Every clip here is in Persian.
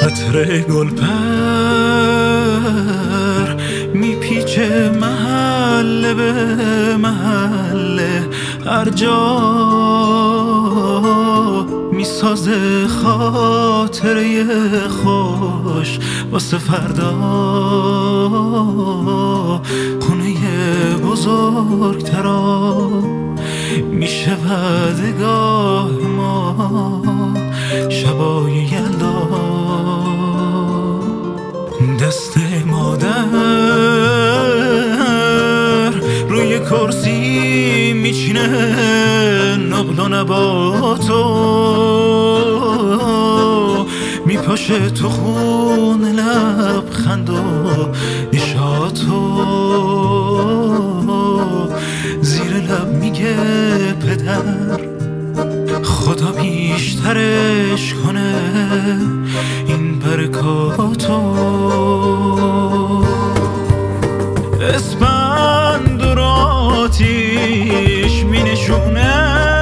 عطر گلپر میپیچه محله به محله، هر جا میسازه خاطره خوش واسه فردا. خونه بزرگترا میشه ودگاه ما شبای یلدا. دست مادر روی کرسی میچینه نقل و نباتو، میپاشه تو خون لبخند و نشاتو. زیر لب میگه پدر خدا بیشترش کنه این برکاتو. اسپند و آتیش می نشونه،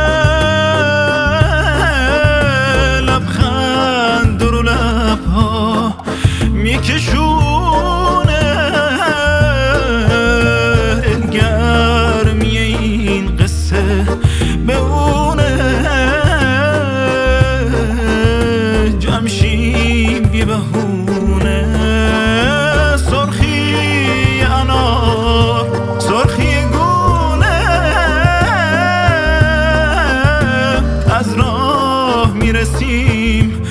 لبخند رو لبها می کشونه. گرمی این قصه به اونه، جمشیم بی بهونه. سرخی انار، سرخی گونه، از راه میرسیم